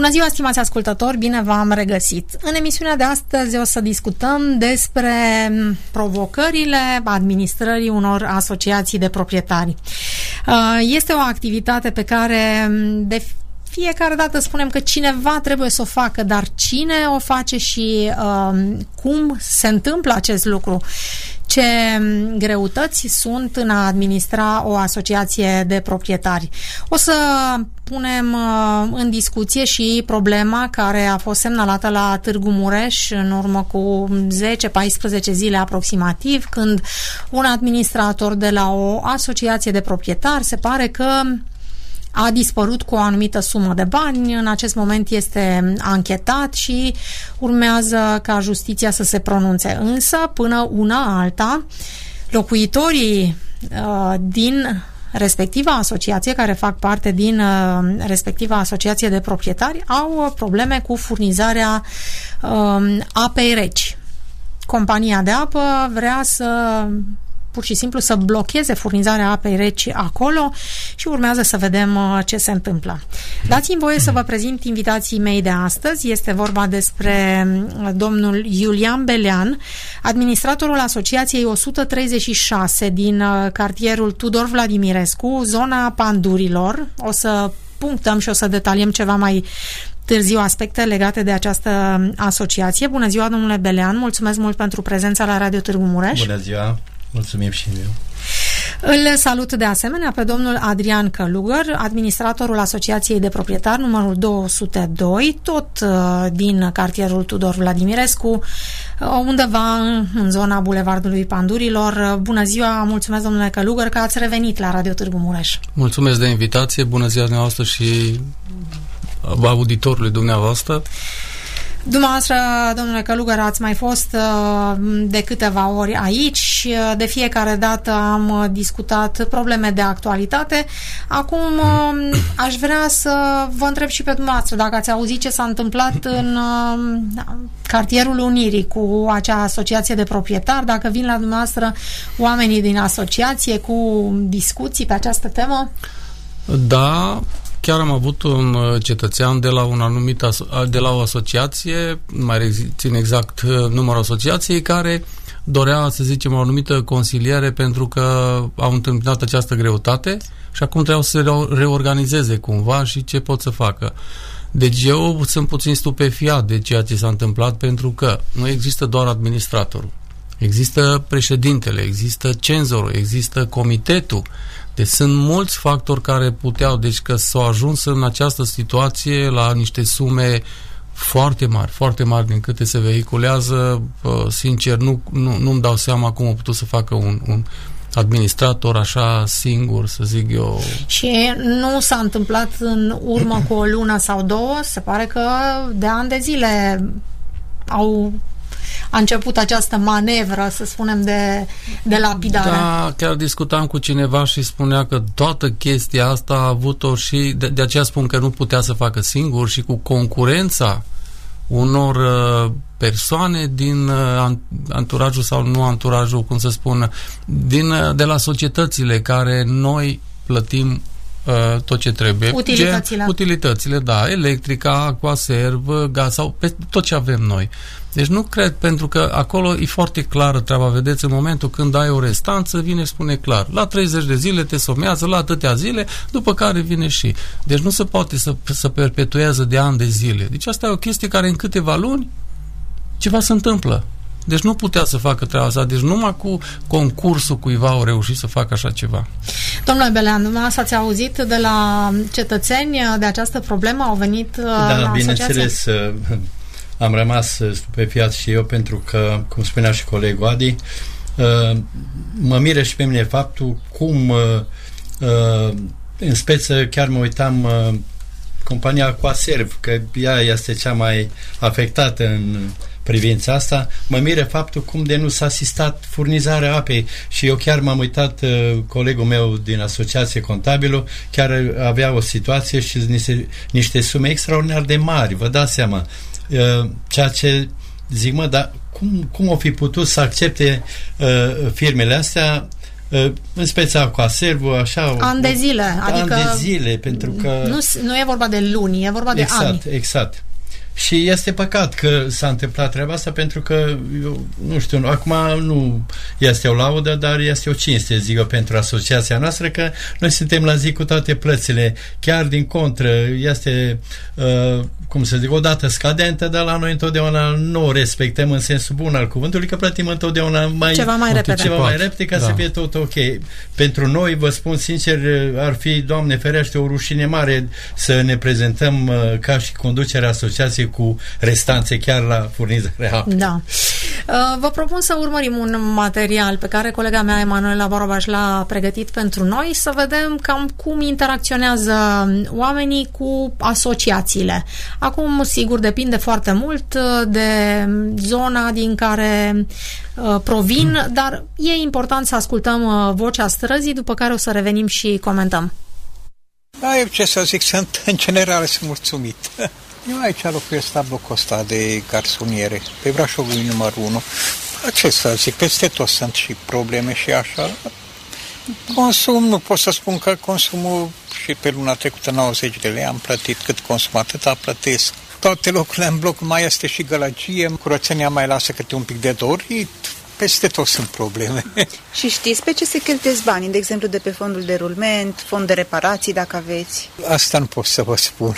Bună ziua, stimați ascultători, bine v-am regăsit. În emisiunea de astăzi o să discutăm despre provocările administrării unor asociații de proprietari. Este o activitate pe care de fiecare dată spunem că cineva trebuie să o facă, dar cine o face și cum se întâmplă acest lucru? Ce greutăți sunt în a administra o asociație de proprietari? O să punem în discuție și problema care a fost semnalată la Târgu Mureș în urmă cu 10-14 zile aproximativ, când un administrator de la o asociație de proprietari se pare că a dispărut cu o anumită sumă de bani. În acest moment este anchetat și urmează ca justiția să se pronunțe. Însă, până una alta, locuitorii din respectiva asociație, care fac parte din respectiva asociație de proprietari, au probleme cu furnizarea apei reci. Compania de apă vrea pur și simplu să blocheze furnizarea apei reci acolo și urmează să vedem ce se întâmplă. Dați-mi voie să vă prezint invitații mei de astăzi. Este vorba despre domnul Iulian Belean, administratorul Asociației 136 din cartierul Tudor Vladimirescu, zona Pandurilor. O să punctăm și o să detaliem ceva mai târziu aspecte legate de această asociație. Bună ziua, domnule Belean, mulțumesc mult pentru prezența la Radio Târgu Mureș. Bună ziua! Mulțumim și eu. Îl salut de asemenea pe domnul Adrian Călugăr, administratorul Asociației de Proprietari numărul 202, tot din cartierul Tudor Vladimirescu, undeva în zona Bulevardului Pandurilor. Bună ziua, mulțumesc, domnule Călugăr, că ați revenit la Radio Târgu Mureș. Mulțumesc de invitație, bună ziua dumneavoastră și auditorului dumneavoastră. Dumneavoastră, domnule Călugăr, ați mai fost de câteva ori aici. De fiecare dată am discutat probleme de actualitate. Acum aș vrea să vă întreb și pe dumneavoastră dacă ați auzit ce s-a întâmplat în cartierul Unirii cu acea asociație de proprietari, dacă vin la dumneavoastră oamenii din asociație cu discuții pe această temă? Da, chiar am avut un cetățean de la de la o asociație, nu mai țin exact numărul asociației, care dorea, să zicem, o anumită consiliere pentru că au întâmpinat această greutate și acum trebuiau să se reorganizeze cumva și ce pot să facă. Deci eu sunt puțin stupefiat de ceea ce s-a întâmplat, pentru că nu există doar administratorul. Există președintele, există cenzorul, există comitetul. Deci sunt mulți factori care puteau, deci că s-au ajuns în această situație la niște sume foarte mari din câte se vehiculează. Sincer, nu-mi dau seama cum a putut să facă un administrator așa singur, să zic eu. Și nu s-a întâmplat în urmă cu o lună sau două, se pare că de ani de zile a început această manevră, să spunem, de lapidare. Da, chiar discutam cu cineva și spunea că toată chestia asta a avut-o și de aceea spun că nu putea să facă singur, și cu concurența unor persoane din anturajul sau nu anturajul, cum să spun, de la societățile care noi plătim tot ce trebuie. Utilitățile, da, electrica, aquaserv, gaz sau tot ce avem noi. Deci nu cred, pentru că acolo e foarte clară treaba, vedeți, în momentul când ai o restanță, vine și spune clar, la 30 de zile te somează, la atâtea zile, după care vine și. Deci nu se poate să perpetuează de ani de zile. Deci asta e o chestie care în câteva luni ceva se întâmplă. Deci nu putea să facă treaba asta. Deci numai cu concursul cuiva au reușit să facă așa ceva. Domnule Belean, dumneavoastră ați auzit de la cetățeni de această problemă? Au venit la asociație? Bineînțeles, am rămas stupefiat și eu, pentru că, cum spunea și colegul Adi, mă miră și pe mine faptul cum în speță chiar mă uitam compania Aquaserv, că ea este cea mai afectată în privința asta. Mă miră faptul cum de nu s-a asistat furnizarea apei, și eu chiar m-am uitat, colegul meu din asociație contabilă chiar avea o situație și niște sume extraordinar de mari, vă dați seama. Ceea ce zic, dar cum o fi putut să accepte firmele astea în speța cu aservul, așa... Ani de zile, adică... Ani de zile, pentru că... Nu e vorba de luni, e vorba de ani. Exact. Și este păcat că s-a întâmplat treaba asta, pentru că, eu nu știu, acum nu este o laudă, dar este o cinste, zic eu, pentru asociația noastră, că noi suntem la zi cu toate plățile. Chiar din contră, este, cum să zic, o dată scadentă, dar la noi întotdeauna nu o respectăm în sensul bun al cuvântului, că plătim întotdeauna ceva mai repede ca să fie tot ok. Pentru noi, vă spun sincer, ar fi, Doamne ferește, o rușine mare să ne prezentăm ca și conducerea asociației cu restanțe chiar la furnizarea apei. Da. Vă propun să urmărim un material pe care colega mea Emanuela Borobaș l-a pregătit pentru noi, să vedem cam cum interacționează oamenii cu asociațiile. Acum, sigur, depinde foarte mult de zona din care provin, dar e important să ascultăm vocea străzii, după care o să revenim și comentăm. Da, eu ce să zic, în general sunt mulțumit. Eu aici locuiesc la blocul ăsta de garsoniere, pe Brașovul numărul 1. Ce să zic, peste tot sunt și probleme și așa. Consum, nu pot să spun că consumul și pe luna trecută 90 de lei am plătit, cât consum atâta plătesc. Toate locurile în bloc mai este și gălăgie, curățenia mai lasă câte un pic de dorit. Peste tot sunt probleme. Și știți pe ce se cheltuiesc banii? De exemplu, de pe fondul de rulment, fond de reparații, dacă aveți? Asta nu pot să vă spun.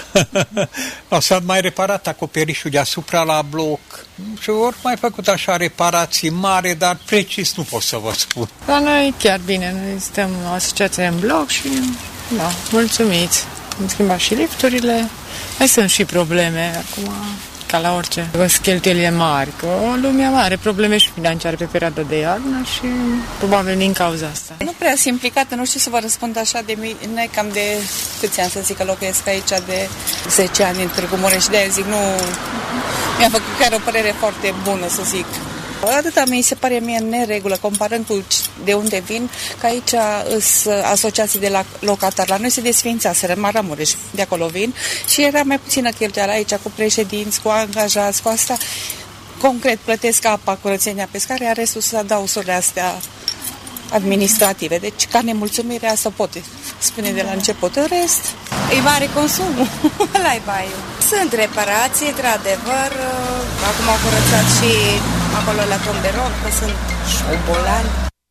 S-a mai reparat acoperișul deasupra la bloc și ori mai făcut așa reparații mari, dar precis nu pot să vă spun. La noi chiar bine. Noi suntem o asociație în bloc și da, mulțumiți. Am schimbat și lifturile. Mai sunt și probleme acum, ca la orice. Sunt cheltuielile mari, că lumea are probleme și financiare pe perioada de iarnă și probabil din cauza asta. Nu prea sunt implicată, nu știu să vă răspund așa de mine, cam de câți ani să zic că locuiesc aici, de 10 ani în Târgu Mureș și de-aia zic, nu mi-a făcut chiar o părere foarte bună, să zic. Atâta mi se pare mie în neregulă, comparând cu de unde vin, că aici sunt asociații de la locatari. La noi se desființaseră, Maramureș, de acolo vin, și era mai puțină cheltuială aici, cu președinți, cu angajați, cu asta. Concret, plătesc apa, curățenia pescare, iar restul să dau usurile astea administrative. Deci, ca nemulțumire, asta poate spune de la început. În rest, e mare consumul, ăla-i baiul. Sunt reparații, într-adevăr, acum au curățat și acolo la Tomberon, că sunt șobolani.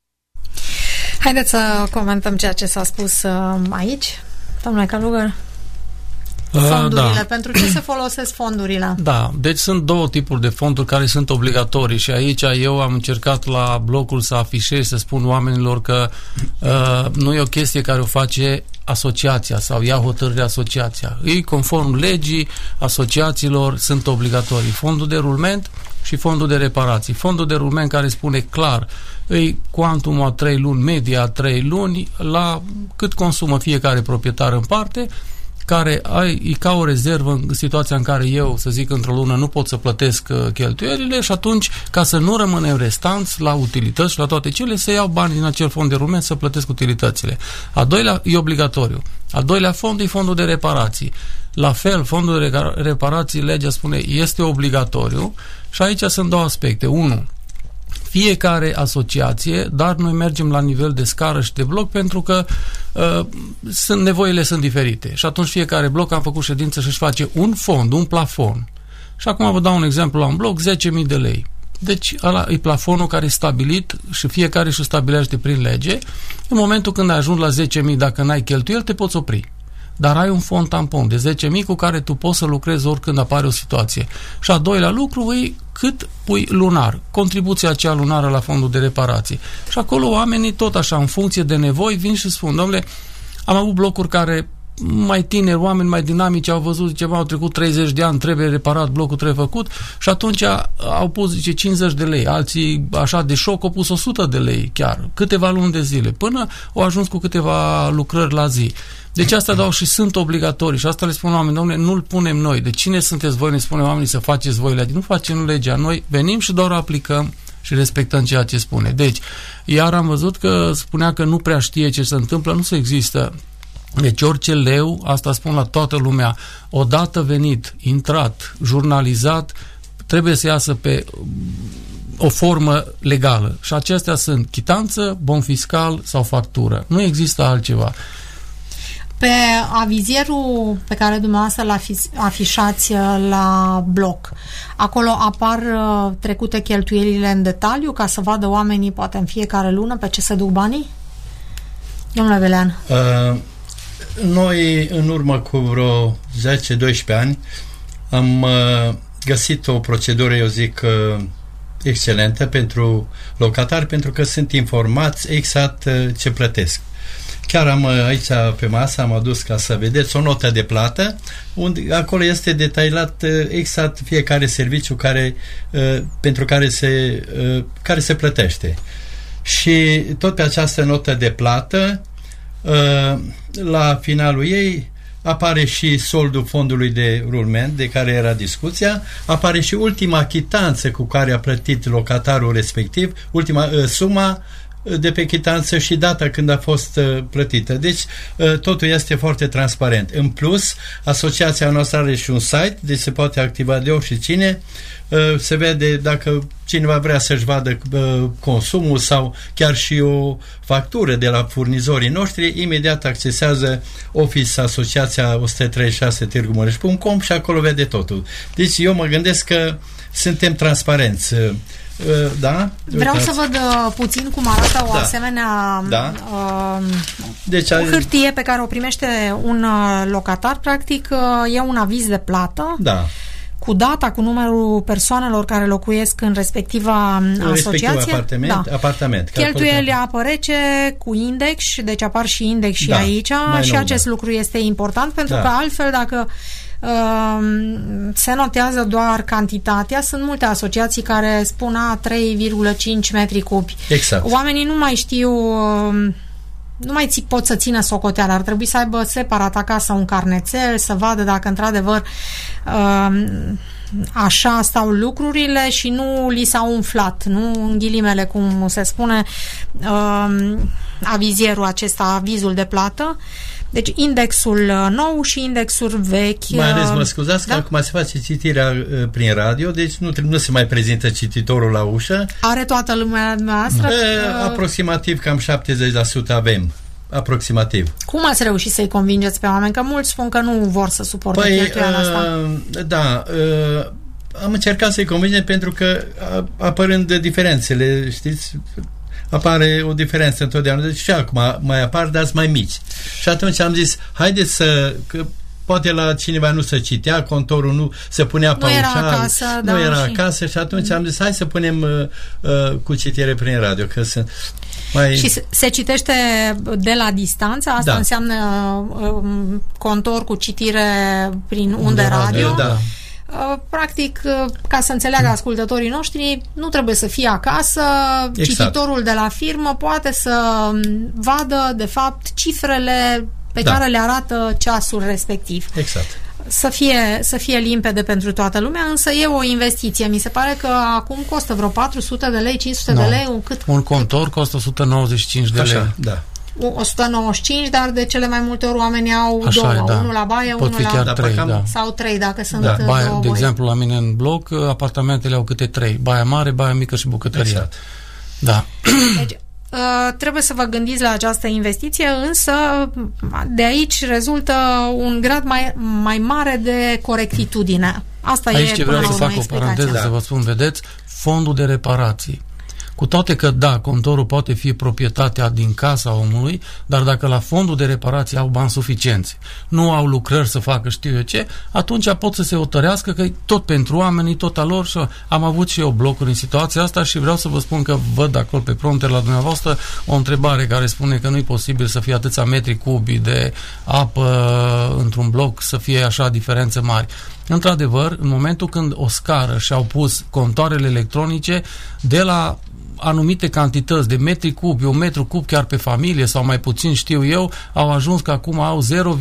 Haideți să comentăm ceea ce s-a spus aici, domnule Călugăr. Fondurile. Da. Pentru ce se folosesc fondurile? Da, deci sunt două tipuri de fonduri care sunt obligatorii și aici eu am încercat la blocul să afișez, să spun oamenilor că nu e o chestie care o face asociația sau ia hotărâre asociația. Ei, conform legii asociațiilor, sunt obligatorii. Fondul de rulment și fondul de reparații. Fondul de rulment care spune clar îi cuantumul a 3 luni, media a 3 luni, la cât consumă fiecare proprietar în parte, care e ca o rezervă în situația în care eu, să zic, într-o lună nu pot să plătesc cheltuielile și atunci, ca să nu rămânem restanți la utilități și la toate cele, să iau bani din acel fond de rulment să plătesc utilitățile. A doilea e obligatoriu. Al doilea fond e fondul de reparații. La fel, fondul de reparații, legea spune, este obligatoriu și aici sunt două aspecte. Unu, fiecare asociație, dar noi mergem la nivel de scară și de bloc pentru că nevoile sunt diferite. Și atunci fiecare bloc am făcut ședință și își face un fond, un plafon. Și acum vă dau un exemplu la un bloc, 10.000 de lei. Deci ăla e plafonul care e stabilit și fiecare își stabilește prin lege. În momentul când ajungi la 10.000, dacă n-ai cheltuieli, te poți opri. Dar ai un fond tampon de 10.000 cu care tu poți să lucrezi oricând apare o situație. Și a doilea lucru e cât pui lunar, contribuția aceea lunară la fondul de reparații. Și acolo oamenii tot așa, în funcție de nevoi, vin și spun, domnule, am avut blocuri care mai tineri, oameni mai dinamici au văzut, zice, au trecut 30 de ani, trebuie reparat, blocul trebuie făcut și atunci au pus, zice, 50 de lei, alții așa de șoc au pus 100 de lei chiar, câteva luni de zile, până au ajuns cu câteva lucrări la zi. Deci asta dau și sunt obligatorii și asta le spun oamenii, domnule, nu-l punem noi. De cine sunteți voi? Ne spune oamenii să faceți voi legea. Nu facem legea. Noi venim și doar aplicăm și respectăm ceea ce spune. Deci, iar am văzut că spunea că nu prea știe ce se întâmplă, nu se există. Deci orice leu, asta spun la toată lumea, odată venit, intrat, jurnalizat, trebuie să iasă pe o formă legală. Și acestea sunt chitanță, bon fiscal sau factură. Nu există altceva. Pe avizierul pe care dumneavoastră l afișați la bloc, acolo apar trecute cheltuielile în detaliu ca să vadă oamenii, poate în fiecare lună, pe ce se duc banii? Domnule Velean. Noi, în urmă cu vreo 10-12 ani, am găsit o procedură, eu zic, excelentă pentru locatari, pentru că sunt informați exact ce plătesc. Chiar am aici pe masă, am adus ca să vedeți o notă de plată, unde acolo este detailat exact fiecare serviciu pentru care se plătește. Și tot pe această notă de plată, la finalul ei, apare și soldul fondului de rulment de care era discuția, apare și ultima chitanță cu care a plătit locatarul respectiv, ultima suma de pe chitanță și data când a fost plătită. Deci totul este foarte transparent. În plus, asociația noastră are și un site, deci se poate activa de oricine. Se vede dacă cineva vrea să-și vadă consumul sau chiar și o factură de la furnizorii noștri, imediat accesează Office Asociația 136.mureș.com și acolo vede totul. Deci eu mă gândesc că suntem transparenți. Da? Vreau să văd puțin cum arată o asemenea deci, hârtie pe care o primește un locatar. Practic e un aviz de plată cu data, cu numărul persoanelor care locuiesc în respectiva asociație. Apartament. Cheltuieli apă rece cu index, deci apar și index și aici și acest lucru este important pentru că altfel dacă se notează doar cantitatea, sunt multe asociații care spun 3,5 metri cubi. Exact. Oamenii nu mai știu, nu mai pot să țină socoteală, ar trebui să aibă separat acasă un carnețel, să vadă dacă într-adevăr așa stau lucrurile și nu li s-au umflat, nu în ghilimele cum se spune avizierul acesta, avizul de plată. Deci indexul nou și indexul vechi. Mai ales, mă scuzați, că acum se face citirea prin radio, deci nu se mai prezintă cititorul la ușă. Are toată lumea noastră? Aproximativ cam 70% avem. Aproximativ. Cum ați reușit să-i convingeți pe oameni? Că mulți spun că nu vor să suporte cheltuiala asta. Am încercat să-i convingem pentru că apărând diferențele, știți, apare o diferență întotdeauna. Deci și acum mai apar, dar mai mici. Și atunci am zis, haideți că poate la cineva nu se citea, contorul nu se punea paușal, nu era acasă și atunci am zis, hai să punem cu citire prin radio, că sunt mai... Și se citește de la distanță, asta înseamnă contor cu citire prin unde radio. Practic, ca să înțeleagă ascultătorii noștri, nu trebuie să fie acasă, cititorul de la firmă poate să vadă, de fapt, cifrele pe care le arată ceasul respectiv. Exact. Să fie limpede pentru toată lumea, însă e o investiție. Mi se pare că acum costă vreo 400 de lei, 500 de lei. Un contor costă 195 de lei. Da. 195, dar de cele mai multe ori oamenii au două, unul la baie, pot unul la 3, sau 3 dacă sunt două baie. De exemplu, la mine în bloc, apartamentele au câte 3, baia mare, baia mică și bucătăria. Exact. Da. Deci, trebuie să vă gândiți la această investiție, însă de aici rezultă un grad mai mare de corectitudine. Asta aici e vreau să fac o paranteză, să vă spun, vedeți, fondul de reparații. Cu toate că, contorul poate fi proprietatea din casa omului, dar dacă la fondul de reparații au bani suficienți, nu au lucrări să facă știu eu ce, atunci pot să se hotărească că tot pentru oamenii, tot a lor. Și am avut și eu blocuri în situația asta și vreau să vă spun că văd acolo pe prompter la dumneavoastră o întrebare care spune că nu e posibil să fie atâția metri cubi de apă într-un bloc, să fie așa diferențe mari. Într-adevăr, în momentul când o scară și-au pus contoarele electronice de la anumite cantități de metri cubi, 1 metru cub chiar pe familie sau mai puțin știu eu, au ajuns că acum au 0,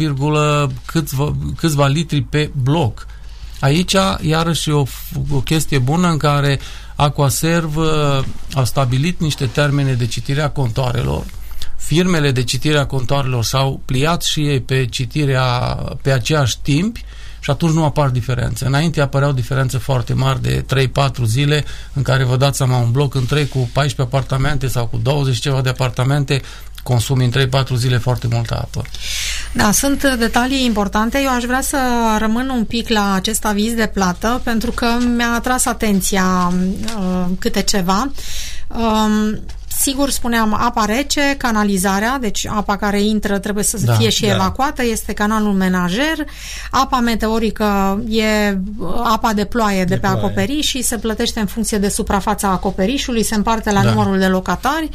câțiva litri pe bloc. Aici, iarăși, o chestie bună în care Aquaserv a stabilit niște termene de citire a contoarelor. Firmele de citire a contoarelor s-au pliat și ei pe citirea pe aceeași timp și atunci nu apar diferențe. Înainte apăreau diferențe foarte mari de 3-4 zile în care vă dați seama un bloc întreg cu 14 apartamente sau cu 20 ceva de apartamente consumi în 3-4 zile foarte multă apă. Da, sunt detalii importante. Eu aș vrea să rămân un pic la acest aviz de plată, pentru că mi-a atras atenția câte ceva. Sigur, spuneam, apa rece, canalizarea, deci apa care intră trebuie să fie și evacuată, este canalul menajer. Apa meteorică e apa de ploaie de pe acoperiș și se plătește în funcție de suprafața acoperișului, se împarte la numărul de locatari.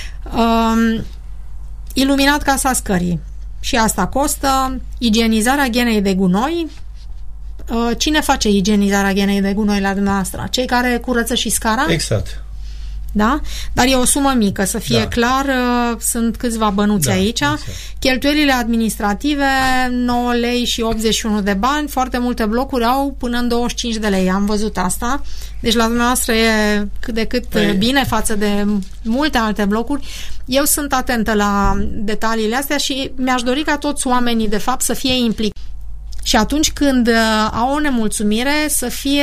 Iluminat casa scării. Și asta costă. Igienizarea ghenei de gunoi. Cine face igienizarea ghenei de gunoi la dumneavoastră? Cei care curăță și scara? Exact. Da? Dar e o sumă mică, să fie clar, sunt câțiva bănuți aici. Exact. Cheltuielile administrative, 9 lei și 81 de bani, foarte multe blocuri au până în 25 de lei, am văzut asta. Deci la dumneavoastră e cât de cât bine față de multe alte blocuri. Eu sunt atentă la detaliile astea și mi-aș dori ca toți oamenii, de fapt, să fie implicați. Și atunci când au o nemulțumire, să fie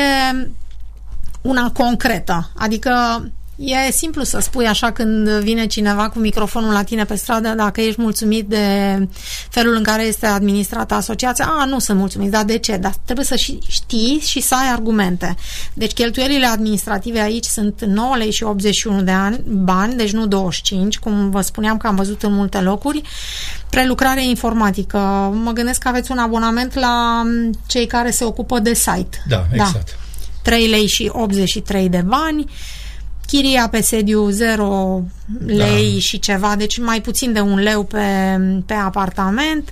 una concretă. Adică e simplu să spui așa când vine cineva cu microfonul la tine pe stradă, dacă ești mulțumit de felul în care este administrată asociația. Nu sunt mulțumit, dar de ce? Dar trebuie să știi și să ai argumente. Deci cheltuielile administrative aici sunt 9 lei și 81 de bani, deci nu 25, cum vă spuneam că am văzut în multe locuri. Prelucrare informatică. Mă gândesc că aveți un abonament la cei care se ocupă de site. Da, exact. 3 lei și 83 de bani. Chiria pe sediu 0 lei și ceva, deci mai puțin de 1 leu pe apartament.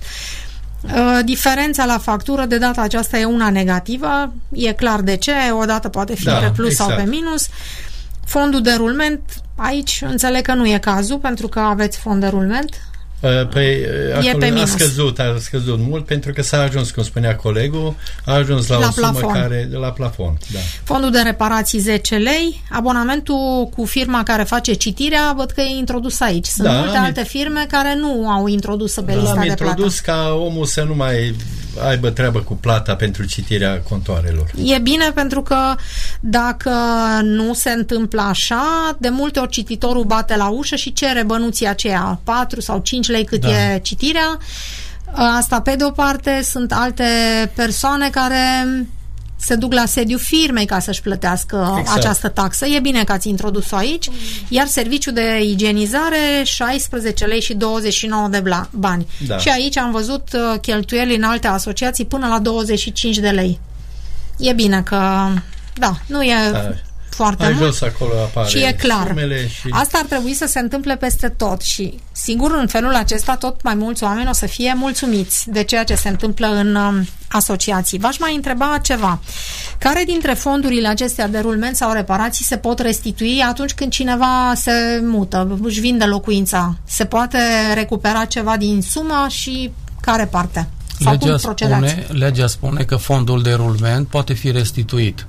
Diferența la factură de data aceasta e una negativă, e clar de ce, o dată poate fi pe plus sau pe minus. Fondul de rulment, aici înțeleg că nu e cazul, pentru că aveți fond de rulment. Păi, acolo a scăzut mult pentru că s-a ajuns, cum spunea colegul, a ajuns la o sumă care la plafon. Da. Fondul de reparații 10 lei, abonamentul cu firma care face citirea, văd că e introdus aici. Sunt multe alte firme care nu au introdus pe lista de plată. Am introdus ca omul să nu mai aibă treabă cu plata pentru citirea contoarelor. E bine, pentru că dacă nu se întâmplă așa, de multe ori cititorul bate la ușă și cere bănuții aceea 4 sau 5 lei cât e citirea. Asta pe de o parte. Sunt alte persoane care se duc la sediul firmei ca să-și plătească această taxă. E bine că ați introdus-o aici. Iar serviciul de igienizare 16 lei și 29 de bani. Și aici am văzut cheltuieli în alte asociații până la 25 de lei. E bine că nu e foarte mult. Jos acolo apare și e clar. Asta ar trebui să se întâmple peste tot și sigur în felul acesta tot mai mulți oameni o să fie mulțumiți de ceea ce se întâmplă în asociații. V-aș mai întreba ceva. Care dintre fondurile acestea de rulment sau reparații se pot restitui atunci când cineva se mută, își vinde locuința? Se poate recupera ceva din sumă și care parte? Sau legea spune că fondul de rulment poate fi restituit.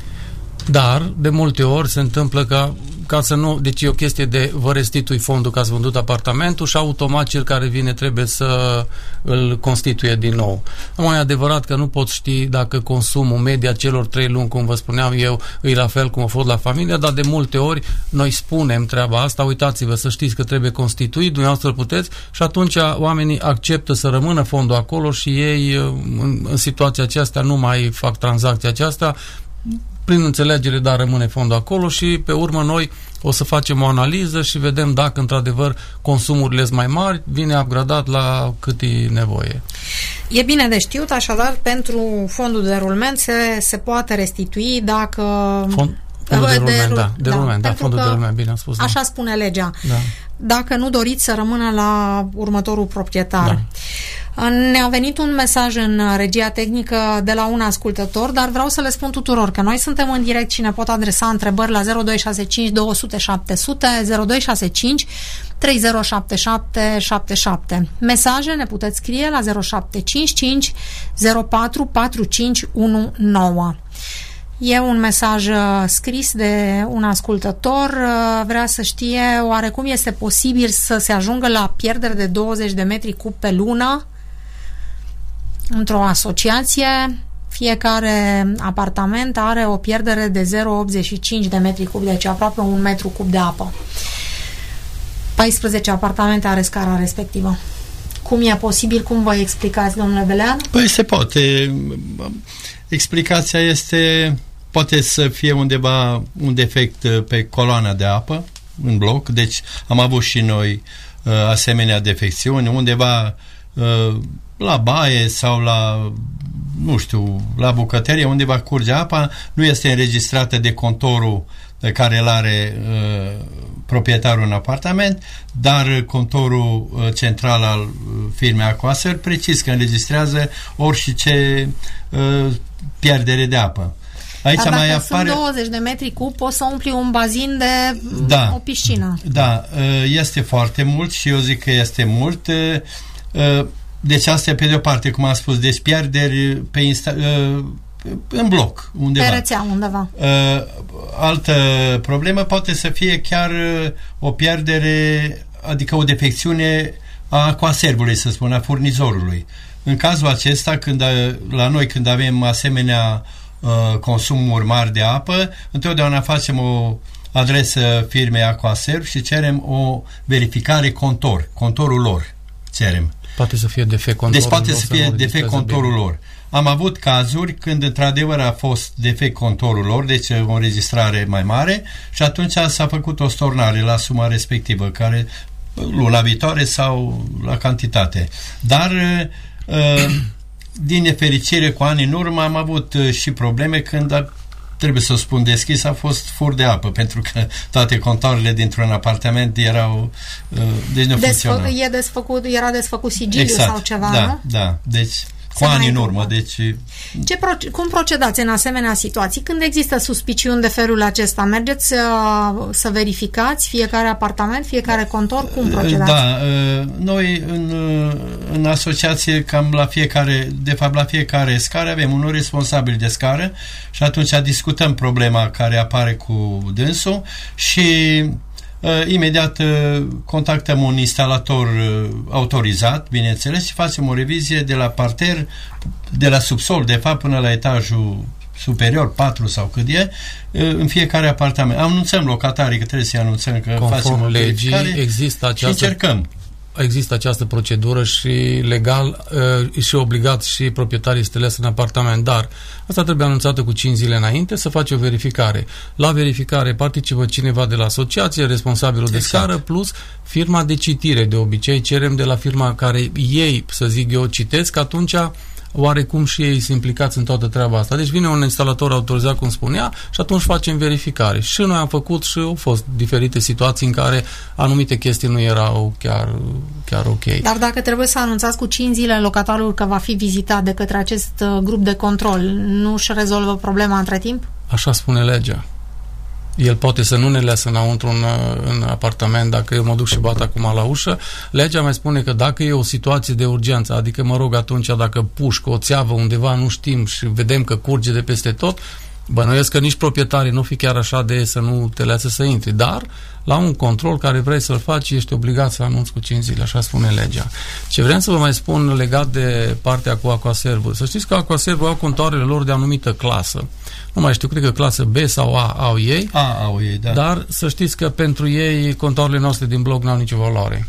Dar, de multe ori se întâmplă ca să nu... Deci e o chestie de vă restitui fondul că ați vândut apartamentul și automat cel care vine trebuie să îl constituie din nou. Mai e adevărat că nu poți ști dacă consumul media celor 3 luni, cum vă spuneam eu, e la fel cum a fost la familie, dar de multe ori noi spunem treaba asta, uitați-vă să știți că trebuie constituit, dumneavoastră puteți și atunci oamenii acceptă să rămână fondul acolo și ei în situația aceasta nu mai fac tranzacția aceasta. Prin înțelegere, rămâne fondul acolo și pe urmă noi o să facem o analiză și vedem dacă într-adevăr consumurile sunt mai mari, vine upgradat la cât e nevoie. E bine de știut, așadar, pentru fondul de rulment se poate restitui dacă... Fondul de rulment, fondul de rulment, bine am spus. Așa spune legea. Dacă nu doriți să rămână la următorul proprietar. Ne-a venit un mesaj în regia tehnică de la un ascultător, dar vreau să le spun tuturor că noi suntem în direct și ne pot adresa întrebări la 0265 200 700, 0265 307777. Mesaje ne puteți scrie la 0755 04 4519. E un mesaj scris de un ascultător, vrea să știe oare cum este posibil să se ajungă la pierdere de 20 de metri cub pe lună într-o asociație. fiecare apartament are o pierdere de 0,85 de metri cub, deci aproape 1 metru cub de apă. 14 apartamente are scara respectivă. Cum e posibil? Cum vă explicați, domnule Belean? Păi se poate. Explicația este, poate să fie undeva un defect pe coloana de apă în bloc, deci am avut și noi asemenea defecțiuni, undeva la baie sau la, nu știu, la bucătărie, undeva curge apa, nu este înregistrată de contorul pe care îl are proprietarul în apartament, dar contorul central al firmei Aquaserv precis că înregistrează orice pierdere de apă. Aici dar mai dacă apare... sunt 20 de metri cub, poți să umpli un bazin de o piscină. Da, este foarte mult și eu zic că este mult. Deci asta e pe de-o parte, cum am spus, deci pierderi în bloc, undeva. Pe rețea, undeva. Altă problemă poate să fie chiar o pierdere, adică o defecțiune a Aquaservului, să spun, a furnizorului. În cazul acesta, la noi când avem asemenea consumuri mari de apă, întotdeauna facem o adresă firmei Aquaserv și cerem o verificare contorul lor. Cerem. Poate să fie defect contorul. Deci poate să fie defect contorul lor. Am avut cazuri când într-adevăr a fost defect contorul lor, deci o înregistrare mai mare, și atunci s-a făcut o stornare la suma respectivă, care luna viitoare sau la cantitate. Dar din nefericire, cu ani în urmă am avut și probleme când trebuie să o spun deschis, a fost fur de apă, pentru că toate contoarele dintr-un apartament erau deci nu funcționau. Era desfăcut sigiliu sau ceva, nu? Da, deci cu ani în urmă. Deci... Cum procedați în asemenea situații? Când există suspiciuni de felul acesta, mergeți să verificați fiecare apartament, fiecare contor? Cum procedați? Da, noi în asociație cam la fiecare scară avem un responsabil de scară și atunci discutăm problema care apare cu dânsul și imediat contactăm un instalator autorizat, bineînțeles, și facem o revizie de la parter, de la subsol, de fapt, până la etajul superior, 4 sau cât e, în fiecare apartament. Anunțăm locatarii că trebuie să-i anunțăm că facem o verificare și încercăm. Există această procedură și legal și obligat și proprietarii să te lasă în apartament, dar asta trebuie anunțată cu 5 zile înainte, să faci o verificare. La verificare participă cineva de la asociație, responsabilul de scară, plus firma de citire. De obicei cerem de la firma care ei, să zic eu, citesc, atunci oarecum și ei sunt implicați în toată treaba asta. Deci vine un instalator autorizat, cum spunea, și atunci facem verificare. Și noi am făcut și au fost diferite situații în care anumite chestii nu erau chiar ok. Dar dacă trebuie să anunțați cu 5 zile locatarul că va fi vizitat de către acest grup de control, nu își rezolvă problema între timp? Așa spune legea. El poate să nu ne lasă înăuntru în apartament dacă eu mă duc și bat acum la ușă. Legea mai spune că dacă e o situație de urgență, adică mă rog atunci dacă pușcă o țeavă undeva, nu știm și vedem că curge de peste tot, bănuiesc că nici proprietarii nu fi chiar așa de să nu te lasă să intri, dar la un control care vrei să-l faci, ești obligat să anunți cu 5 zile, așa spune legea. Ce vreau să vă mai spun legat de partea cu Aquaserv, să știți că Aquaserv au contoarele lor de anumită clasă. Nu mai știu, cred că clasă B sau A au ei. Au ei, da. Dar să știți că pentru ei contoarele noastre din bloc n-au nicio valoare.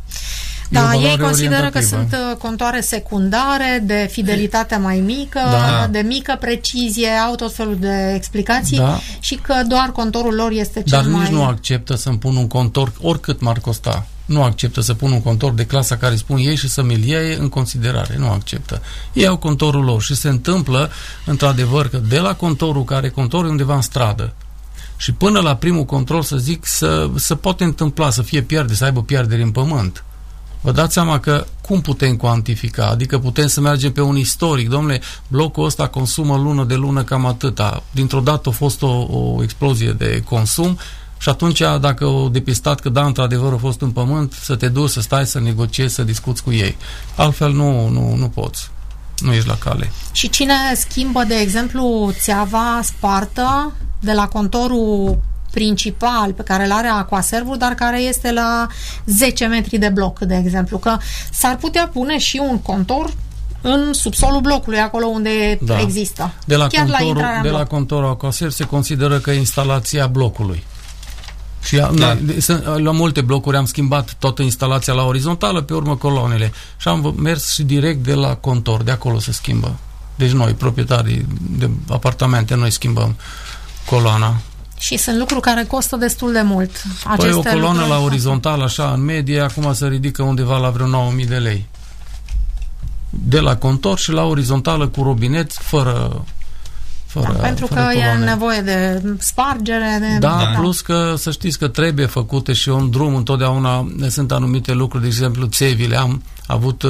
Da, ei consideră că sunt contoare secundare, de fidelitate mai mică, de mică precizie, au tot felul de explicații și că doar contorul lor este cel mai... Dar nici nu acceptă să-mi pun un contor, oricât m-ar costa. Nu acceptă să pun un contor de clasa care spun ei și să mi-l iei în considerare. Nu acceptă. Ei au contorul lor și se întâmplă, într-adevăr, că de la contorul e undeva în stradă și până la primul control, să zic, să poate întâmpla, să fie pierderi, să aibă pierderi în pământ. Vă dați seama că cum putem cuantifica? Adică putem să mergem pe un istoric. Dom'le, blocul ăsta consumă lună de lună cam atâta. Dintr-o dată a fost o explozie de consum și atunci, dacă o depistat că da, într-adevăr a fost în pământ, să te duci, să stai, să negociezi, să discuți cu ei. Altfel nu poți. Nu ești la cale. Și cine schimbă, de exemplu, țeava spartă de la contorul principal pe care îl are Aquaservul, dar care este la 10 metri de bloc, de exemplu, că s-ar putea pune și un contor în subsolul blocului, acolo unde există. De la contorul Acoser se consideră că e instalația blocului. Și la multe blocuri am schimbat toată instalația la orizontală, pe urmă coloanele. Și am mers și direct de la contor, de acolo se schimbă. Deci noi, proprietarii de apartamente, noi schimbăm coloana. Și sunt lucruri care costă destul de mult. Păi o coloană la orizontală, așa, în medie, acum se ridică undeva la vreo 9.000 de lei. De la contor și la orizontală cu robinet, fără pentru că coloane. E nevoie de spargere. Plus că să știți că trebuie făcute și un drum întotdeauna, sunt anumite lucruri, de exemplu țevile. Am avut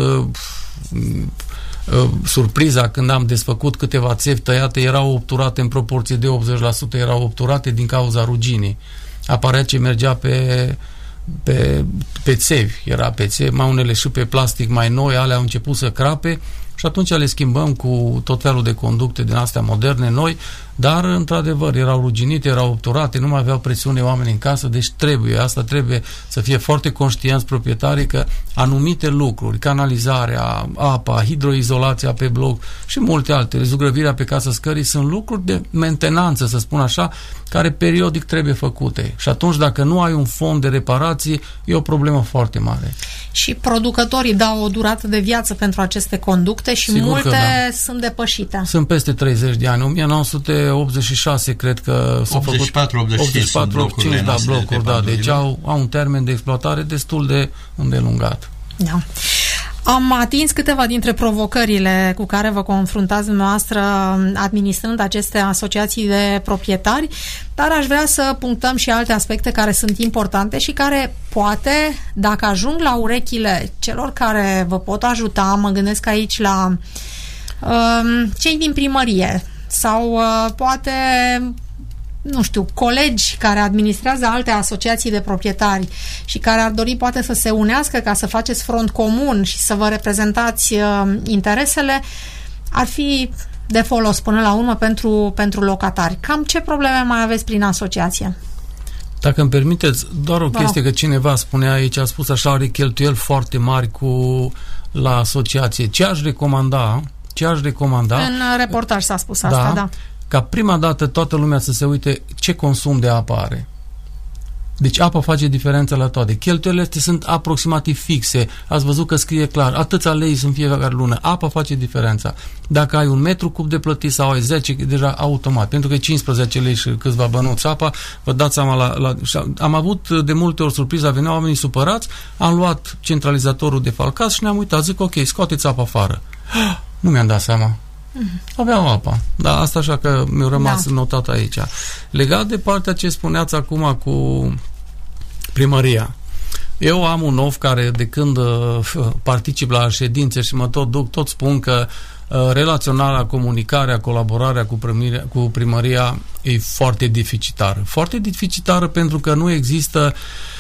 surpriza când am desfăcut câteva țevi tăiate, erau obturate în proporție de 80%, erau obturate din cauza ruginii. Aparea ce mergea pe țevi, era pe țevi, mai unele și pe plastic mai noi, alea au început să crape și atunci le schimbăm cu tot felul de conducte din astea moderne, noi, dar într-adevăr erau ruginite, erau obturate, nu mai aveau presiune oamenii în casă, deci trebuie să fie foarte conștienți proprietarii că anumite lucruri, canalizarea, apa, hidroizolația pe bloc și multe alte, zugrăvirea pe casa scării, sunt lucruri de mentenanță, să spun așa, care periodic trebuie făcute. Și atunci, dacă nu ai un fond de reparații, e o problemă foarte mare. Și producătorii dau o durată de viață pentru aceste conducte și sigur multe sunt depășite. Sunt peste 30 de ani. 1986, cred că s-a făcut 84-85 blocuri, deci au un termen de exploatare destul de îndelungat. Da. Am atins câteva dintre provocările cu care vă confruntați dumneavoastră administrând aceste asociații de proprietari, dar aș vrea să punctăm și alte aspecte care sunt importante și care poate, dacă ajung la urechile celor care vă pot ajuta, mă gândesc aici la cei din primărie sau poate nu știu, colegi care administrează alte asociații de proprietari și care ar dori poate să se unească ca să faceți front comun și să vă reprezentați interesele, ar fi de folos până la urmă pentru locatari. Cam ce probleme mai aveți prin asociație? Dacă îmi permiteți, doar o chestie, că cineva spunea aici, a spus așa, are cheltuieli foarte mari la asociație. Ce aș recomanda? În reportaj s-a spus asta, da. Ca prima dată toată lumea să se uite ce consum de apă are. Deci apa face diferența la toate. Cheltuielile astea sunt aproximativ fixe. Ați văzut că scrie clar, atâția lei în fiecare lună. Apa face diferența. Dacă ai 1 metru cub de plătit sau ai 10, deja automat. Pentru că 15 lei și câțiva bănuți apa, vă dați seama am avut de multe ori surpriza, veneau oamenii supărați, am luat centralizatorul defalcat și ne-am uitat, zic ok, scoateți apa afară. Nu mi-am dat seama. Aveau apa. Da, asta așa că mi-a rămas notat aici. Legat de partea ce spuneați acum cu primăria. Eu am un of care de când particip la ședințe și mă tot duc, tot spun că relaționarea, comunicarea, colaborarea cu primăria e foarte deficitară. Foarte deficitară pentru că nu există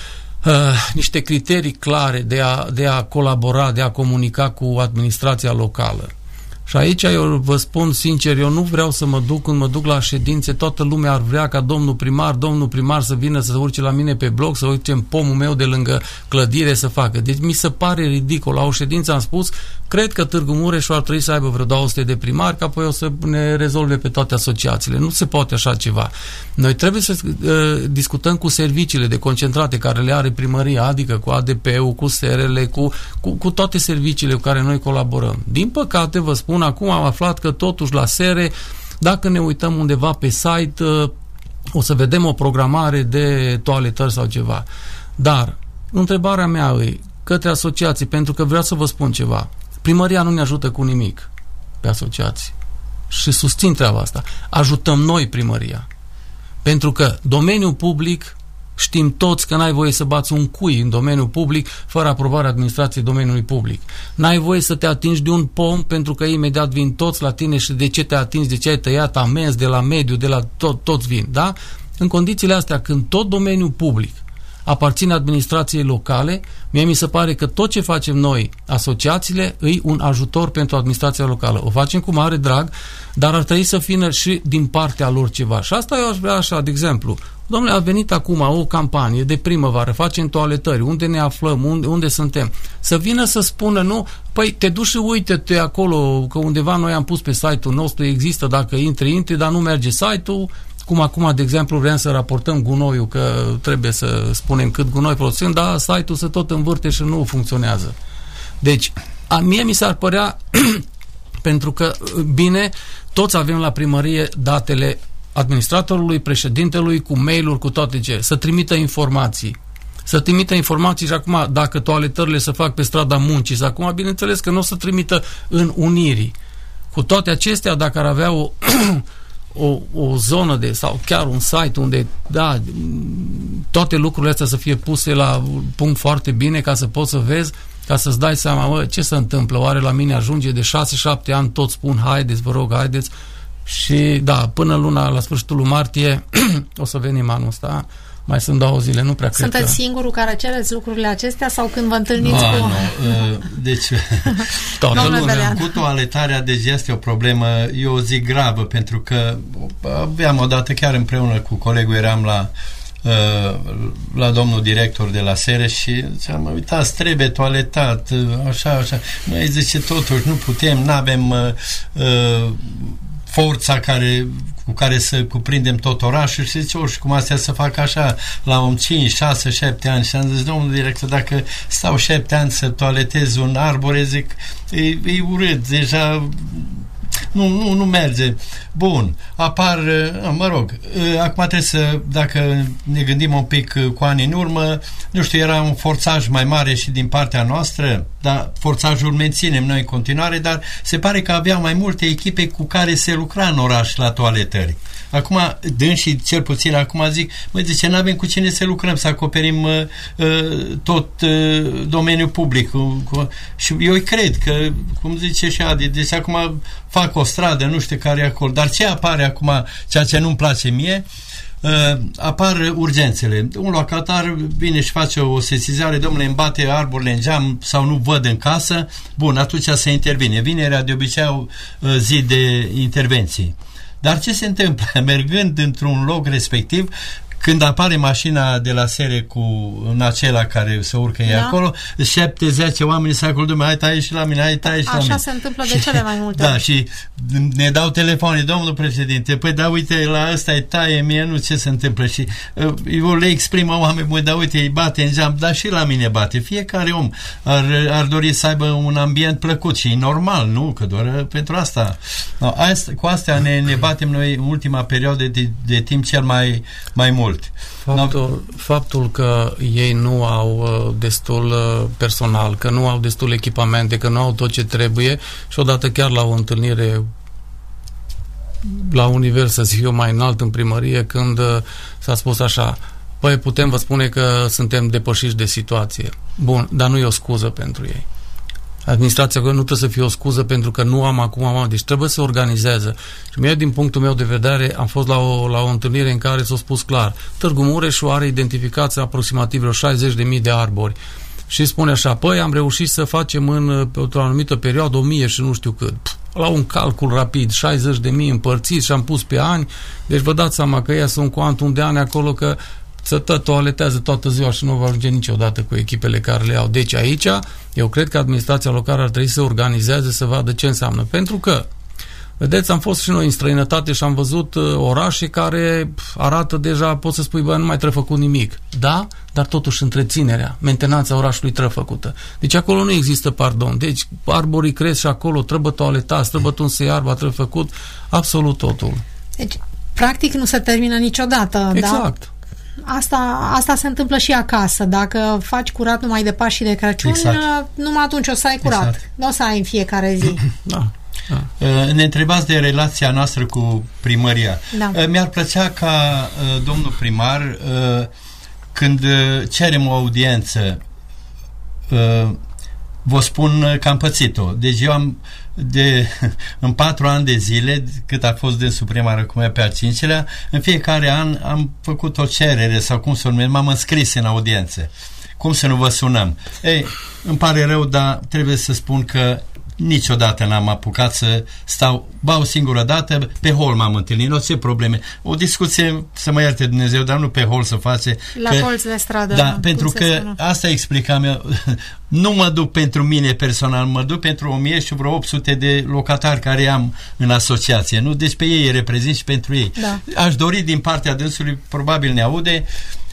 niște criterii clare de a colabora, de a comunica cu administrația locală. Și aici eu vă spun sincer, eu nu vreau să mă duc, când mă duc la ședințe, toată lumea ar vrea ca domnul primar să vină să urce la mine pe bloc, să urce în pomul meu de lângă clădire să facă. Deci mi se pare ridicol. La o ședință am spus, cred că Târgu Mureșul ar trebui să aibă vreo 200 de primari, ca apoi o să ne rezolve pe toate asociațiile. Nu se poate așa ceva. Noi trebuie să discutăm cu serviciile de concentrate care le are primăria, adică cu ADP-ul, cu SR-le, cu toate serviciile cu care noi colaborăm. Din păcate, vă spun, acum am aflat că totuși la SERE, dacă ne uităm undeva pe site, o să vedem o programare de toaletări sau ceva. Dar întrebarea mea e către asociații, pentru că vreau să vă spun ceva. Primăria nu ne ajută cu nimic pe asociații. Și susțin treaba asta. Ajutăm noi primăria. Pentru că domeniul public, știm toți că n-ai voie să bați un cui în domeniul public fără aprobarea administrației domeniului public. N-ai voie să te atingi de un pom pentru că imediat vin toți la tine și de ce te atingi, de ce ai tăiat amenzi de la mediu, de la toți vin, da? În condițiile astea, când tot domeniul public aparține administrației locale. Mie mi se pare că tot ce facem noi, asociațiile, îi un ajutor pentru administrația locală. O facem cu mare drag, dar ar trebui să vină și din partea lor ceva. Și asta eu aș vrea așa, de exemplu, domnule, a venit acum o campanie de primăvară, facem toaletări, unde ne aflăm, unde suntem. Să vină să spună, nu, păi te duci și uite-te acolo, că undeva noi am pus pe site-ul nostru, există, dacă intri, dar nu merge site-ul, cum acum, de exemplu, vrem să raportăm gunoiul, că trebuie să spunem cât gunoi folosim, dar site-ul se tot învârte și nu funcționează. Deci, mie mi s-ar părea, pentru că, bine, toți avem la primărie datele administratorului, președintelui, cu mail-uri, cu toate ce, să trimită informații. Să trimită informații și acum, dacă toaletările se fac pe strada Muncii, și acum, bineînțeles că nu o să trimită în Unirii. Cu toate acestea, dacă ar avea o zonă sau chiar un site unde, da, toate lucrurile astea să fie puse la punct foarte bine, ca să poți să vezi, ca să-ți dai seama, ce se întâmplă, oare la mine ajunge de 6-7 ani, toți spun, haideți, vă rog, haideți. Și da, până la sfârșitul lui martie o să venim anul ăsta. Mai sunt 2 zile, nu prea cred. Sunteți singurul care cereți lucrurile acestea sau când vă întâlniți cu... Nu. Deci, toată lumea cu toaletarea, deci este o problemă, eu zic gravă, pentru că aveam odată chiar împreună cu colegul, eram la domnul director de la Sereș și ziceam, uitați, trebuie toaletat, așa. Noi zice, totuși, nu putem, n-avem forța cu care să cuprindem tot orașul și zice, și cum astea să fac așa la un 5, 6, 7 ani și am zis, domnul director, dacă stau 7 ani să toaletez un arbore, zic, e urât, deja nu merge. Bun, apar, mă rog, acum trebuie să, dacă ne gândim un pic cu ani în urmă, nu știu, era un forțaj mai mare și din partea noastră, dar forțajul menținem noi în continuare, dar se pare că avea mai multe echipe cu care se lucra în oraș la toaletări. Acum, dânsii, cel puțin acum zic, zice, n-avem cu cine să lucrăm, să acoperim tot domeniul public. Și eu cred că, cum zice și Adi, deci acum fac o stradă, nu știu care e acolo, dar ce apare acum, ceea ce nu-mi place mie, apar urgențele. Un locatar vine și face o sesizare, domnule, îmi bate arborile în geam sau nu văd în casă, bun, atunci se intervine. Vinerea de obicei au zi de intervenții. Dar ce se întâmplă? Mergând într-un loc respectiv, când apare mașina de la Sere în acela care se urcă ei acolo, 7-10 oameni se acolo, hai taie și la mine, hai taie și la mine. Așa se întâmplă de cele mai multe. Da, și ne dau telefoane, domnul președinte, păi da, uite, la ăsta e taie, mie nu, ce se întâmplă? Și eu le exprimă oameni, măi, da, uite, îi bate în geam, dar și la mine bate. Fiecare om ar dori să aibă un ambient plăcut și e normal, nu? Că doar pentru asta. Cu astea ne batem noi în ultima perioadă de timp cel mai mult. Faptul că ei nu au destul personal, că nu au destul echipamente, că nu au tot ce trebuie și odată chiar la o întâlnire la un nivel, să zic eu, mai înalt în primărie, când s-a spus așa, păi putem vă spune că suntem depășiți de situație. Bun, dar nu e o scuză pentru ei. Administrația nu trebuie să fie o scuză pentru că nu am acum, deci trebuie să organizeze. Și mie, din punctul meu de vedere, am fost la o întâlnire în care s-a spus clar, Târgu Mureșu are identificați aproximativ 60.000 de arbori. Și spune așa, păi am reușit să facem într-o anumită perioadă 1000 și nu știu cât. La un calcul rapid, 60.000 împărțiți și am pus pe ani, deci vă dați seama că ea sunt cuantum de ani acolo, că să toaletează toată ziua și nu va ajunge niciodată cu echipele care le au. Deci aici, eu cred că administrația locală ar trebui să organizeze, să vadă ce înseamnă. Pentru că, vedeți, am fost și noi în străinătate și am văzut orașe care arată deja, pot să spui, bă, nu mai trebuie făcut nimic. Da, dar totuși întreținerea, mentenanța orașului trebuie făcută. Deci acolo nu există pardon. Deci arborii cresc și acolo, trebuie toaletați, trebuie tuns iarba, trebuie făcut absolut totul. Deci, practic nu se termină niciodată. Exact. Da? Asta se întâmplă și acasă. Dacă faci curat numai de Paști și de Crăciun, numai atunci o să ai curat. Exact. Nu o să ai în fiecare zi. Da. Ne întrebați de relația noastră cu primăria. Da. Mi-ar plăcea ca domnul primar, când cerem o audiență, vă spun că am pățit-o. Deci eu în 4 ani de zile, cât a fost dânsul primară cu mea pe a 5-lea, în fiecare an am făcut o cerere sau cum să numesc, m-am înscris în audiențe. Cum să nu vă sunăm? Ei, îmi pare rău, dar trebuie să spun că niciodată n-am apucat să stau, o singură dată, pe hol m-am întâlnit, nu ce probleme. O discuție, să mă ierte Dumnezeu, dar nu pe hol să face. La colț de stradă. Da, pentru că asta explicam eu. Nu mă duc pentru mine personal, mă duc pentru 1000 și vreo 800 de locatari care am în asociație, nu? Deci pe ei reprezint și pentru ei. Da. Aș dori din partea dânsului, probabil ne aude,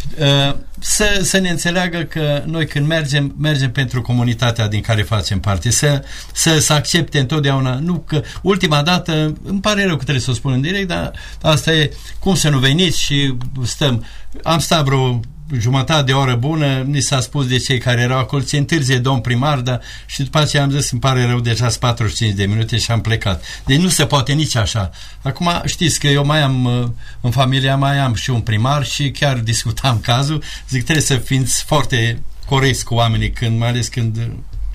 să ne înțeleagă că noi când mergem pentru comunitatea din care facem parte, să accepte întotdeauna, nu că ultima dată, îmi pare rău că trebuie să o spun în direct, dar asta e, cum să nu veniți și am stat vreo jumătate de oră bună, ni s-a spus de cei care erau acolo, se întârzie domn primar, dar și după aceea am zis, îmi pare rău, deja 45 de minute și am plecat. Deci nu se poate nici așa. Acum știți că eu mai am, în familia mai am și un primar și chiar discutam cazul, zic, trebuie să fiți foarte corecți cu oamenii, mai ales când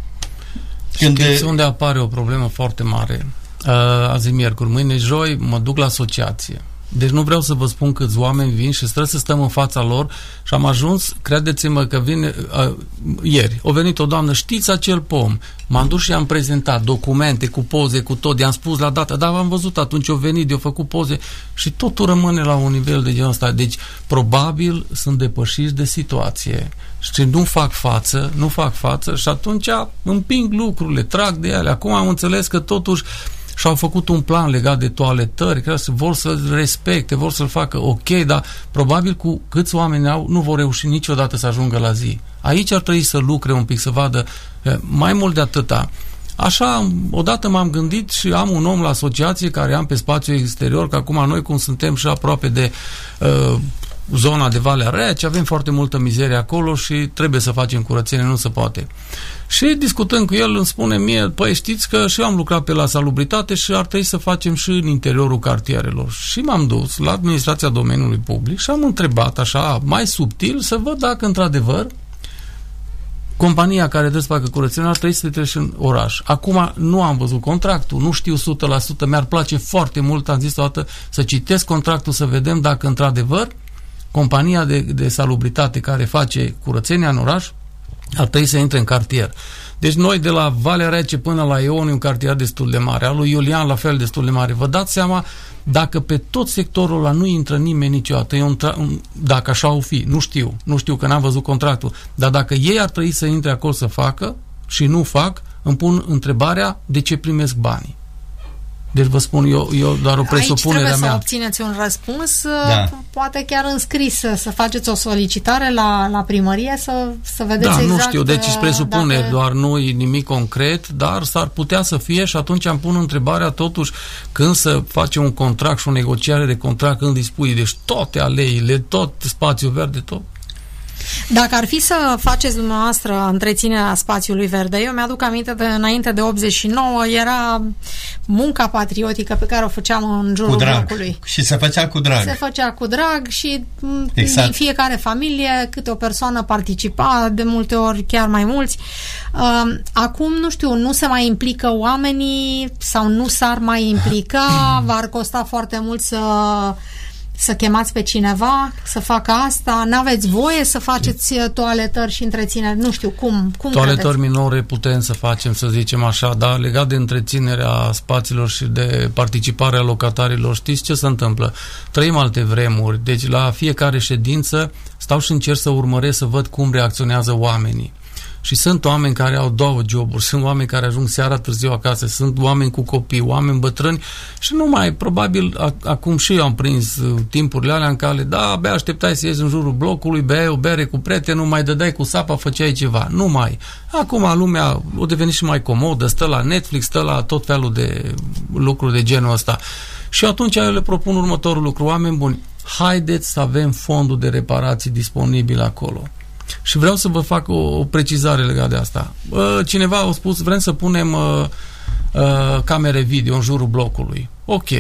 știți unde apare o problemă foarte mare? Azi miercuri, mâine joi mă duc la asociație. Deci nu vreau să vă spun câți oameni vin și trebuie să stăm în fața lor și am ajuns, credeți-mă că vine ieri, a venit o doamnă, știți acel pom? M-am dus și am prezentat documente cu poze, cu tot, i-am spus la dată, dar v-am văzut atunci, au venit, eu făcut poze și totul rămâne la un nivel de genul ăsta. Deci probabil sunt depășiți de situație și nu fac față și atunci împing lucrurile, trag de ele. Acum am înțeles că totuși și-au făcut un plan legat de toaletări, că vor să-l respecte, vor să-l facă ok, dar probabil cu câți oameni au, nu vor reuși niciodată să ajungă la zi. Aici ar trebui să lucre un pic, să vadă mai mult de atâta. Așa, odată m-am gândit și am un om la asociație care am pe spațiu exterior, că acum noi cum suntem și aproape de zona de Valea Rece, avem foarte multă mizerie acolo și trebuie să facem curățenie, nu se poate. Și discutând cu el, îmi spune mie, păi știți că și eu am lucrat pe la salubritate și ar trebui să facem și în interiorul cartierelor. Și m-am dus la administrația domeniului public și am întrebat așa, mai subtil, să văd dacă într-adevăr compania care trebuie să facă curățenie ar trebui să trece în oraș. Acum nu am văzut contractul, nu știu 100%, mi-ar place foarte mult, am zis o dată, să citesc contractul, să vedem dacă într-adevăr compania de salubritate care face curățenia în oraș ar trebui să intre în cartier. Deci noi de la Valea Rece până la Ioni un cartier destul de mare, al lui Iulian la fel destul de mare. Vă dați seama dacă pe tot sectorul ăla nu intră nimeni niciodată, dacă așa o fi, nu știu că n-am văzut contractul, dar dacă ei ar trebui să intre acolo să facă și nu fac, îmi pun întrebarea de ce primesc banii. Deci vă spun eu doar o presupunere a mea. Aici trebuie să obțineți un răspuns, poate chiar înscris, să faceți o solicitare la primărie, să vedeți exact. Da, nu știu, deci își presupune, doar nu e nimic concret, dar s-ar putea să fie și atunci îmi pun întrebarea totuși când să facem un contract și o negociare de contract, când dispui, deci toate aleile, tot spațiul verde, tot. Dacă ar fi să faceți dumneavoastră întreținerea spațiului verde, eu mi-aduc aminte de înainte de 89 era munca patriotică pe care o făceam în jurul blocului. Și se făcea cu drag. Se făcea cu drag și exact. Din fiecare familie câte o persoană participa, de multe ori chiar mai mulți. Acum, nu știu, nu se mai implică oamenii sau nu s-ar mai implica, v-ar costa foarte mult să chemați pe cineva să facă asta, n-aveți voie să faceți toaletări și întrețineri, nu știu, cum toaletări minore putem să facem, să zicem așa, dar legat de întreținerea spațiilor și de participarea locatarilor, știți ce se întâmplă? Trăim alte vremuri, deci la fiecare ședință stau și încerc să urmăresc, să văd cum reacționează oamenii. Și sunt oameni care au 2 joburi, sunt oameni care ajung seara târziu acasă, sunt oameni cu copii, oameni bătrâni și nu mai, probabil, acum și eu am prins timpurile alea în care, abia așteptai să ieși în jurul blocului, beai o bere cu prietenul, mai dădeai cu sapa, făceai ceva. Nu mai. Acum lumea o devenit și mai comodă, stă la Netflix, stă la tot felul de lucruri de genul ăsta. Și atunci eu le propun următorul lucru, oameni buni, haideți să avem fondul de reparații disponibil acolo. Și vreau să vă fac o precizare legată de asta. Cineva a spus, vrem să punem camere video în jurul blocului. Ok.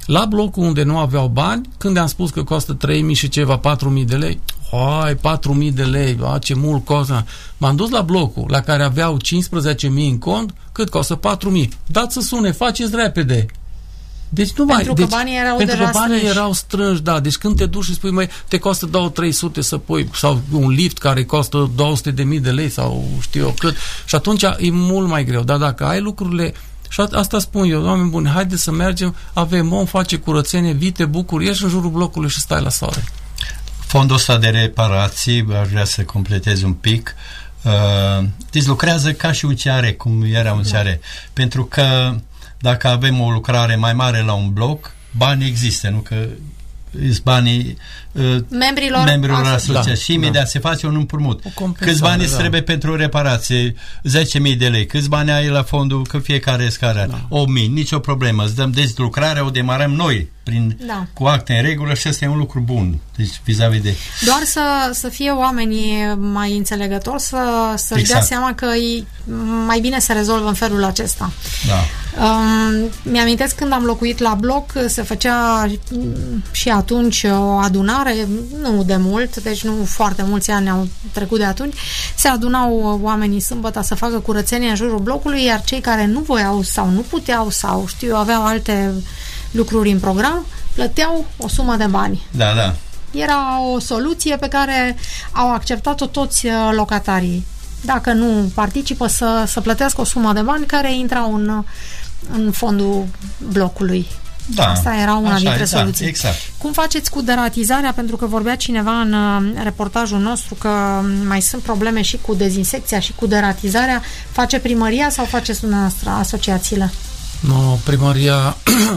La blocul unde nu aveau bani, când am spus că costă 3.000 și ceva, 4.000 de lei, 4.000 de lei, ce mult costă. M-am dus la blocul la care aveau 15.000 în cont, cât costă 4.000. Dați să sune, faceți repede. Deci nu pentru că banii erau pentru deja că banii strânși. erau strânși, da. Deci când te duci și spui, măi, te costă 200-300 să pui, sau un lift care costă 200.000 de lei sau știu eu cât, și atunci e mult mai greu. Dar dacă ai lucrurile, și asta spun eu, oameni buni, haide să mergem, avem om, face curățenie, vii, te bucuri, ieși în jurul blocului și stai la soare. Fondul ăsta de reparații, aș vrea să completez un pic, deci lucrează ca și un CR, cum era un CR, pentru că dacă avem o lucrare mai mare la un bloc, banii există, nu că banii membrilor asociației și imediat se face un împrumut. Câți bani îți trebuie pentru reparație? 10.000 de lei. Câți bani ai la fondul? Că fiecare scară 8.000. Nicio problemă. Îți dăm, deci lucrarea o demarăm noi cu acte în regulă și ăsta e un lucru bun. Deci vis-a-vis de... Doar să fie oamenii mai înțelegători, să-și dea seama că e mai bine să rezolvă în felul acesta. Da. Mi-amintesc când am locuit la bloc, se făcea și atunci o adunare, nu de mult, deci nu foarte mulți ani au trecut de atunci, se adunau oamenii sâmbătă să facă curățenie în jurul blocului, iar cei care nu voiau sau nu puteau sau aveau alte lucruri în program, plăteau o sumă de bani. Da, da. Era o soluție pe care au acceptat-o toți locatarii. Dacă nu participă, să plătească o sumă de bani care intrau în fondul blocului. Da, asta era una dintre soluții. Exact. Cum faceți cu deratizarea? Pentru că vorbea cineva în reportajul nostru că mai sunt probleme și cu dezinsecția și cu deratizarea. Face primăria sau faceți dumneavoastră, asociațiile? No, primăria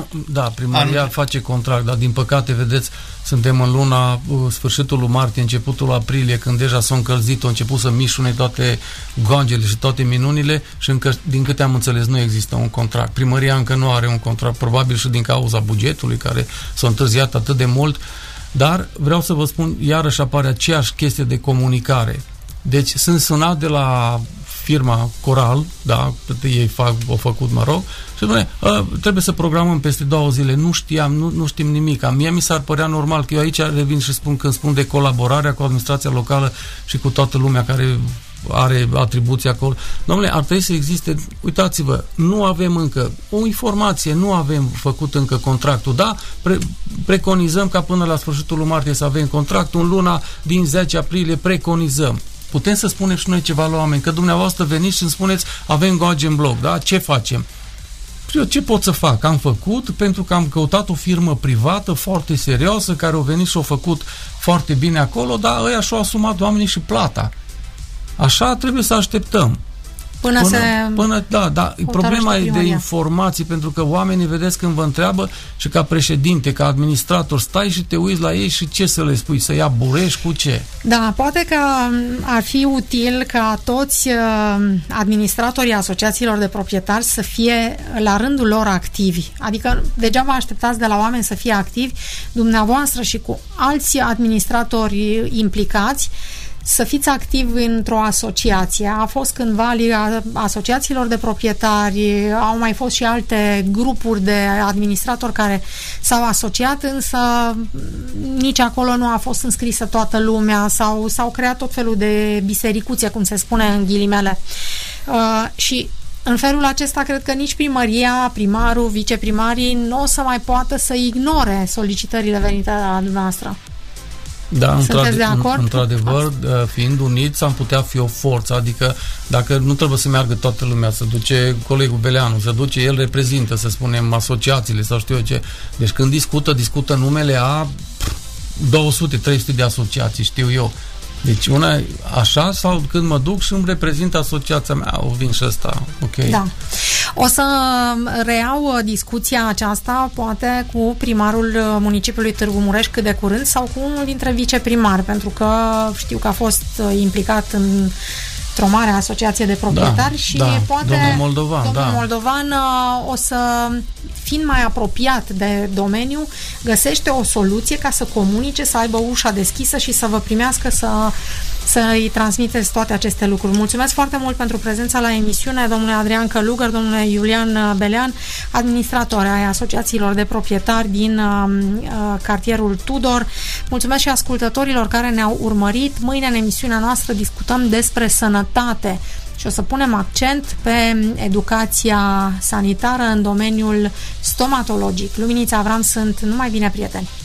face contract, dar din păcate, vedeți, suntem în luna sfârșitul lui martie, începutul aprilie, când deja s-au încălzit, au început să mișune toate goangele și toate minunile și încă, din câte am înțeles, nu există un contract. Primăria încă nu are un contract, probabil și din cauza bugetului, care s-a întârziat atât de mult, dar vreau să vă spun, iarăși apare aceeași chestie de comunicare. Deci sunt sunat de la firma Coral, da, ei au făcut, mă rog, și spune, trebuie să programăm peste 2 zile, nu știam, nu știm nimic. Mie mi s-ar părea normal, că eu aici revin și spun, când spun de colaborarea cu administrația locală și cu toată lumea care are atribuții acolo, domnule, ar trebui să existe, uitați-vă, nu avem încă o informație, nu avem făcut încă contractul, da? Preconizăm ca până la sfârșitul lui martie să avem contractul, în luna din 10 aprilie preconizăm. Putem să spunem și noi ceva la oameni, că dumneavoastră veniți și îmi spuneți, avem goage în bloc, da? Ce facem? Eu ce pot să fac? Am făcut pentru că am căutat o firmă privată foarte serioasă, care au venit și au făcut foarte bine acolo, dar ăia și-au asumat oamenii și plata. Așa trebuie să așteptăm. Problema e de informații, pentru că oamenii, vedeți, când vă întreabă și ca președinte, ca administrator, stai și te uiți la ei și ce să le spui? Să ia bureș cu ce? Da, poate că ar fi util ca toți administratorii asociațiilor de proprietari să fie la rândul lor activi. Adică degeaba așteptați de la oameni să fie activi, dumneavoastră și cu alți administratori implicați, să fiți activi într-o asociație. A fost cândva Liga Asociațiilor de Proprietari, au mai fost și alte grupuri de administratori care s-au asociat, însă nici acolo nu a fost înscrisă toată lumea, s-au creat tot felul de bisericuțe, cum se spune în ghilimele. Și în felul acesta cred că nici primăria, primarul, viceprimarii nu o să mai poată să ignore solicitările venite de la dumneavoastră. Da, într-adevăr, fiind uniți, am putea fi o forță, adică dacă nu trebuie să meargă toată lumea, să duce colegul Beleanu, să duce, el reprezintă, să spunem, asociațiile sau știu eu ce. Deci când discută numele a 200-300 de asociații, știu eu. Deci una așa, sau când mă duc și îmi reprezint asociația mea, o vin și ăsta, ok. Da. O să reiau discuția aceasta, poate cu primarul municipiului Târgu Mureș cât de curând, sau cu unul dintre viceprimari, pentru că știu că a fost implicat într-o mare asociație de proprietari și poate domnul Moldovan o să, fiind mai apropiat de domeniu, găsește o soluție ca să comunice, să aibă ușa deschisă și să vă primească să să-i transmiteți toate aceste lucruri. Mulțumesc foarte mult pentru prezența la emisiune, domnule Adrian Călugăr, domnule Iulian Belean, administratori ai asociațiilor de proprietari din cartierul Tudor. Mulțumesc și ascultătorilor care ne-au urmărit. Mâine în emisiunea noastră discutăm despre sănătate și o să punem accent pe educația sanitară în domeniul stomatologic. Luminița Avram sunt, numai bine, prieteni!